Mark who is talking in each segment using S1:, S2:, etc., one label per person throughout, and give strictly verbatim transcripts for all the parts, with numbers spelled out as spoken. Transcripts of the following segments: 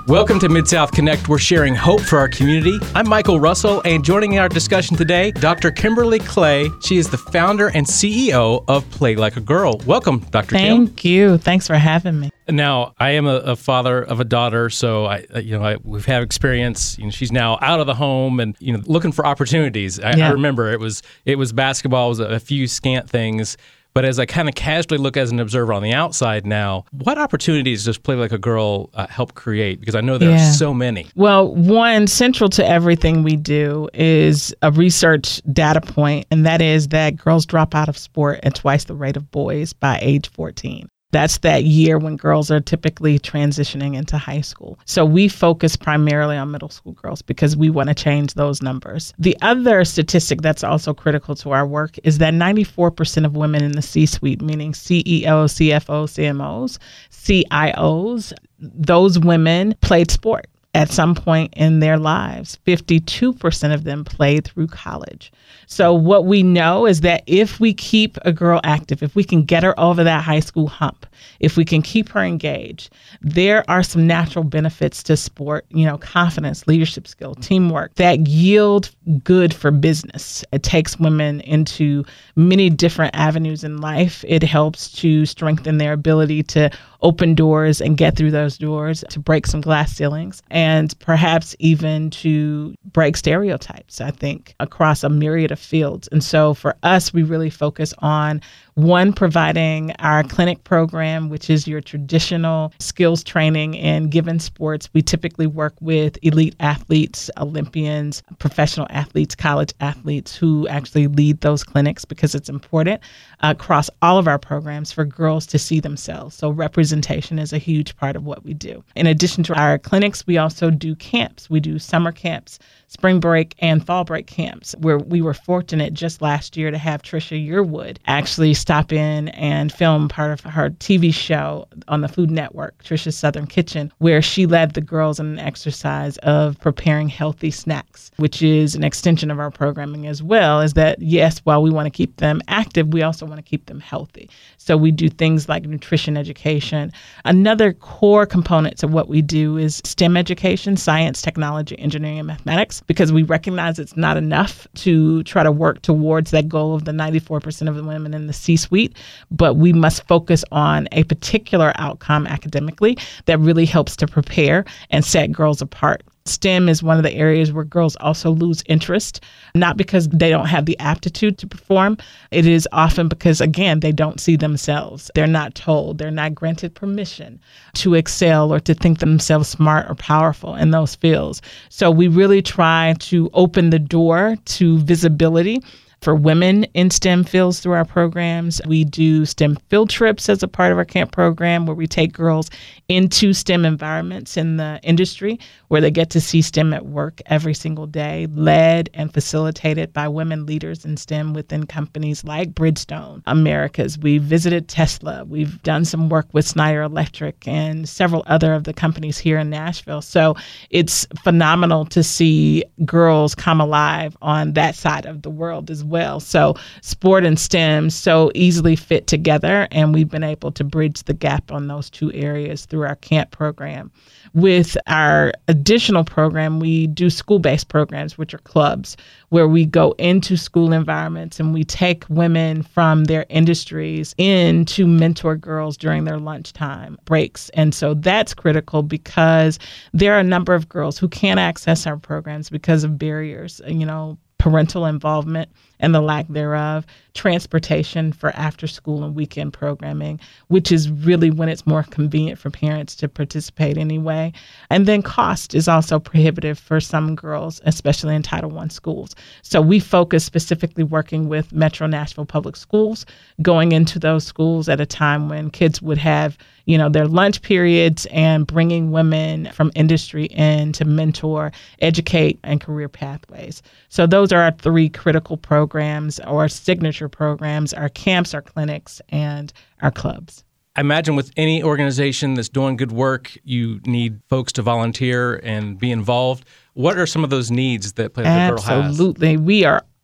S1: Welcome to Mid-South Connect. We're sharing hope for our community. I'm Michael Russell, and joining our discussion today, Doctor Kimberly Clay. She is the founder and C E O of Play Like a Girl. Welcome, Doctor Kim.
S2: Thank you. Thanks for having me.
S1: Now, I am a, a father of a daughter, so I, you know, I, we've had experience. You know, she's now out of the home and you know looking for opportunities. I,
S2: Yeah.
S1: I remember it was it was basketball, it was a, a few scant things. But as I kind of casually look as an observer on the outside now, what opportunities does Play Like a Girl uh, help create? Because I know there
S2: Yeah.
S1: are so many.
S2: Well, one, central to everything we do is a research data point, and that is that girls drop out of sport at twice the rate of boys by age fourteen. That's that year when girls are typically transitioning into high school. So we focus primarily on middle school girls because we want to change those numbers. The other statistic that's also critical to our work is that ninety-four percent of women in the C-suite, meaning C E Os, C F Os, C M Os, C I Os, those women played sport at some point in their lives. fifty-two percent of them played through college. So what we know is that if we keep a girl active, if we can get her over that high school hump, if we can keep her engaged, there are some natural benefits to sport, you know, confidence, leadership skill, teamwork that yield good for business. It takes women into many different avenues in life. It helps to strengthen their ability to open doors and get through those doors, to break some glass ceilings, and perhaps even to break stereotypes, I think, across a myriad of fields. And so for us, we really focus on one, providing our clinic program, which is your traditional skills training in given sports. We typically work with elite athletes, Olympians, professional athletes, college athletes who actually lead those clinics because it's important across all of our programs for girls to see themselves. So representation is a huge part of what we do. In addition to our clinics, we also do camps. We do summer camps, spring break, and fall break camps, where we were fortunate just last year to have Trisha Yearwood actually stop in and film part of her T V show on the Food Network, Trisha's Southern Kitchen, where she led the girls in an exercise of preparing healthy snacks, which is an extension of our programming as well, is that, yes, while we want to keep them active, we also want to keep them healthy. So we do things like nutrition education. Another core component to what we do is STEM education, science, technology, engineering, and mathematics, because we recognize it's not enough to try to work towards that goal of the ninety-four percent of the women in the C-suite, but we must focus on a particular outcome academically that really helps to prepare and set girls apart. STEM is one of the areas where girls also lose interest, not because they don't have the aptitude to perform. It is often because, again, they don't see themselves. They're not told. They're not granted permission to excel or to think themselves smart or powerful in those fields. So we really try to open the door to visibility for women in STEM fields through our programs. We do STEM field trips as a part of our camp program where we take girls into STEM environments in the industry where they get to see STEM at work every single day, led and facilitated by women leaders in STEM within companies like Bridgestone Americas. We visited Tesla. We've done some work with Schneider Electric and several other of the companies here in Nashville. So it's phenomenal to see girls come alive on that side of the world as well. well. So sport and STEM so easily fit together, and we've been able to bridge the gap on those two areas through our camp program. With our additional program, we do school-based programs, which are clubs, where we go into school environments and we take women from their industries in to mentor girls during their lunchtime breaks. And so that's critical because there are a number of girls who can't access our programs because of barriers, you know, parental involvement and the lack thereof, transportation for after school and weekend programming, which is really when it's more convenient for parents to participate anyway. And then cost is also prohibitive for some girls, especially in Title one schools. So we focus specifically working with Metro Nashville Public Schools, going into those schools at a time when kids would have, you know, their lunch periods, and bringing women from industry in to mentor, educate, and career pathways. So those are our three critical programs. programs or signature programs, our camps, our clinics, and our clubs.
S1: I imagine with any organization that's doing good work, you need folks to volunteer and be involved. What are some of those needs that Play Like a Girl has?
S2: Absolutely. We are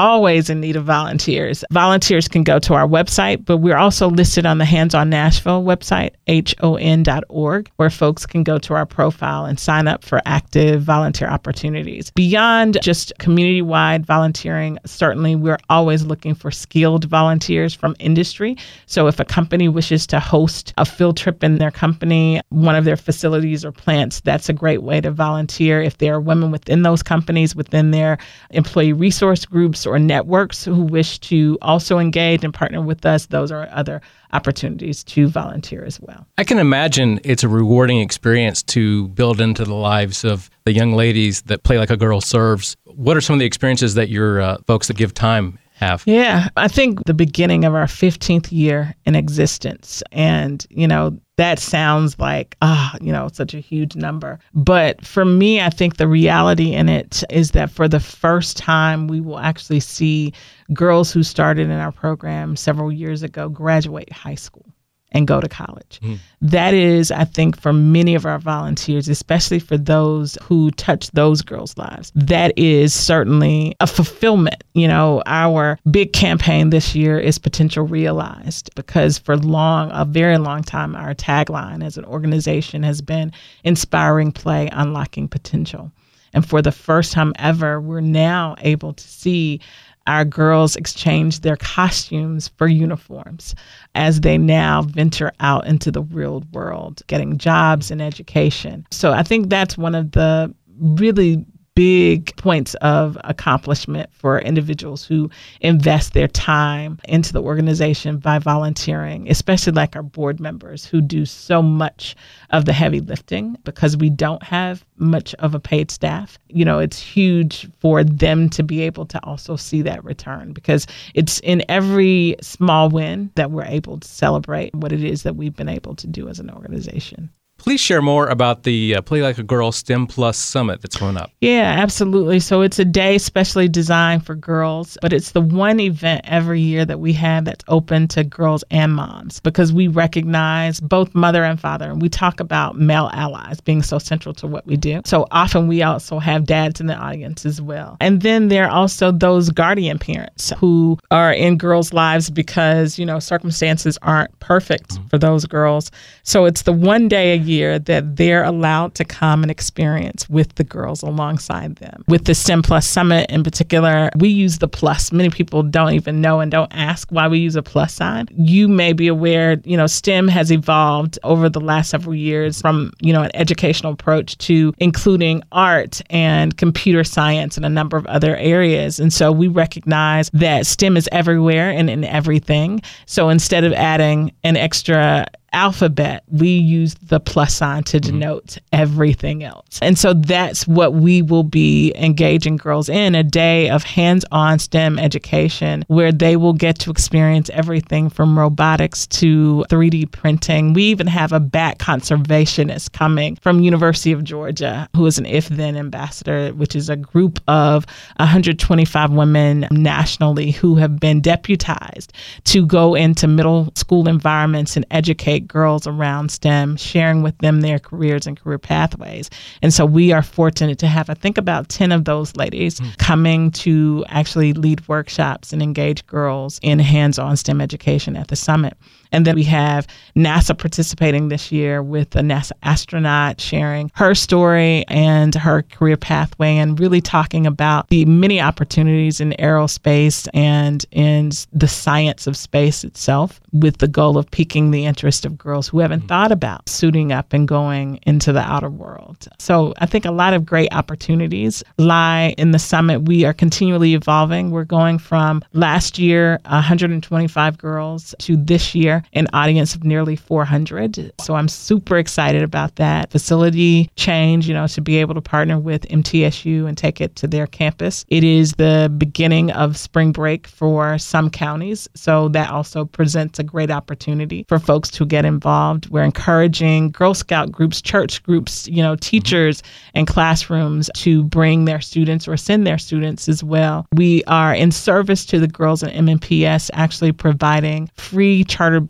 S2: always in need of volunteers. Volunteers can go to our website, but we're also listed on the Hands On Nashville website, H O N dot org, where folks can go to our profile and sign up for active volunteer opportunities. Beyond just community-wide volunteering, certainly we're always looking for skilled volunteers from industry. So if a company wishes to host a field trip in their company, one of their facilities or plants, that's a great way to volunteer. If there are women within those companies, within their employee resource groups or networks who wish to also engage and partner with us, those are other opportunities to volunteer as well.
S1: I can imagine it's a rewarding experience to build into the lives of the young ladies that Play Like a Girl serves. What are some of the experiences that your uh, folks that give time have?
S2: Yeah, I think the beginning of our fifteenth year in existence. And, you know, that sounds like, ah, you know, such a huge number. But for me, I think the reality in it is that for the first time, we will actually see girls who started in our program several years ago graduate high school and go to college. Mm. That is, I think, for many of our volunteers, especially for those who touch those girls' lives, that is certainly a fulfillment. You know, our big campaign this year is Potential Realized, because for long, a very long time, our tagline as an organization has been Inspiring Play, Unlocking Potential. And for the first time ever, we're now able to see our girls exchange their costumes for uniforms as they now venture out into the real world, getting jobs and education. So I think that's one of the really big points of accomplishment for individuals who invest their time into the organization by volunteering, especially like our board members who do so much of the heavy lifting because we don't have much of a paid staff. You know, it's huge for them to be able to also see that return, because it's in every small win that we're able to celebrate what it is that we've been able to do as an organization.
S1: Please share more about the uh, Play Like a Girl STEM Plus Summit that's coming up.
S2: Yeah, absolutely. So it's a day specially designed for girls, but it's the one event every year that we have that's open to girls and moms, because we recognize both mother and father. And we talk about male allies being so central to what we do. So often we also have dads in the audience as well. And then there are also those guardian parents who are in girls' lives because, you know, circumstances aren't perfect mm-hmm. for those girls. So it's the one day a year year that they're allowed to come and experience with the girls alongside them. With the STEM Plus Summit in particular, we use the plus. Many people don't even know and don't ask why we use a plus sign. You may be aware, you know, STEM has evolved over the last several years from, you know, an educational approach to including art and computer science and a number of other areas. And so we recognize that STEM is everywhere and in everything. So instead of adding an extra alphabet, we use the plus sign to denote mm-hmm. everything else. And so that's what we will be engaging girls in, a day of hands-on STEM education where they will get to experience everything from robotics to three D printing. We even have a bat conservationist coming from University of Georgia, who is an If Then ambassador, which is a group of one hundred twenty-five women nationally who have been deputized to go into middle school environments and educate girls around STEM, sharing with them their careers and career pathways. And so we are fortunate to have, I think, about ten of those ladies mm. coming to actually lead workshops and engage girls in hands-on STEM education at the summit. And then we have NASA participating this year with a NASA astronaut sharing her story and her career pathway and really talking about the many opportunities in aerospace and in the science of space itself, with the goal of piquing the interest of girls who haven't mm-hmm. thought about suiting up and going into the outer world. So I think a lot of great opportunities lie in the summit. We are continually evolving. We're going from last year, one hundred twenty-five girls, to this year, an audience of nearly four hundred. So I'm super excited about that. Facility change, you know, to be able to partner with M T S U and take it to their campus. It is the beginning of spring break for some counties. So that also presents a great opportunity for folks to get involved. We're encouraging Girl Scout groups, church groups, you know, teachers and classrooms to bring their students or send their students as well. We are in service to the girls in M N P S, actually providing free charter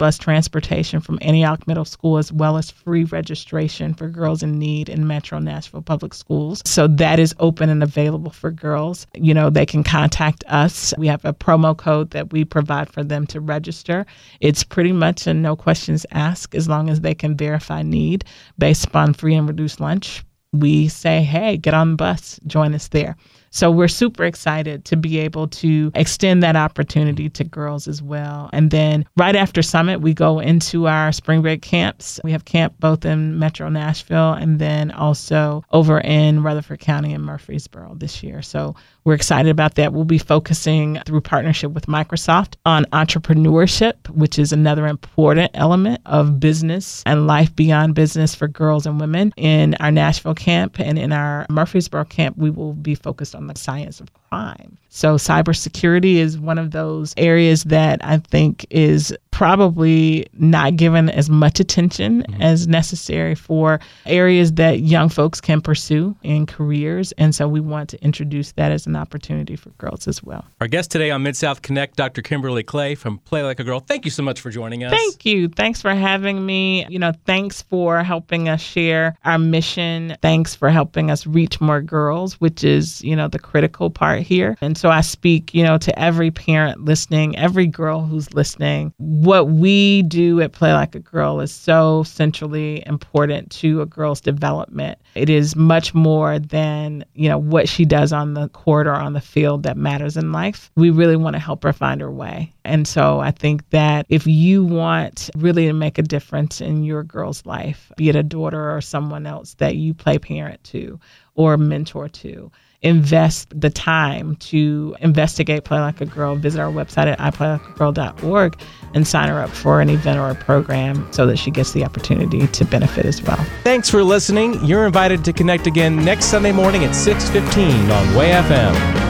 S2: bus transportation from Antioch Middle School, as well as free registration for girls in need in Metro Nashville Public Schools. So that is open and available for girls. You know, they can contact us. We have a promo code that we provide for them to register. It's pretty much a no questions asked as long as they can verify need based upon free and reduced lunch. We say, hey, get on the bus, join us there. So we're super excited to be able to extend that opportunity to girls as well. And then right after Summit, we go into our spring break camps. We have camp both in Metro Nashville and then also over in Rutherford County and Murfreesboro this year. So we're excited about that. We'll be focusing through partnership with Microsoft on entrepreneurship, which is another important element of business and life beyond business for girls and women. In our Nashville camp and in our Murfreesboro camp, we will be focused on the science of crime. So cybersecurity is one of those areas that I think is probably not given as much attention mm-hmm. as necessary for areas that young folks can pursue in careers. And so we want to introduce that as an opportunity for girls as well.
S1: Our guest today on Mid-South Connect, Doctor Kimberly Clay from Play Like a Girl. Thank you so much for joining us.
S2: Thank you. Thanks for having me. You know, thanks for helping us share our mission. Thanks for helping us reach more girls, which is, you know, the critical part here. And so I speak, you know, to every parent listening, every girl who's listening. What we do at Play Like a Girl is so centrally important to a girl's development. It is much more than, you know, what she does on the court or on the field that matters in life. We really want to help her find her way. And so I think that if you want really to make a difference in your girl's life, be it a daughter or someone else that you play parent to or mentor to, invest the time to investigate Play Like a Girl. Visit our website at i play like a girl dot org and sign her up for an event or a program so that she gets the opportunity to benefit as well.
S1: Thanks for listening. You're invited to connect again next Sunday morning at six fifteen on Way F M.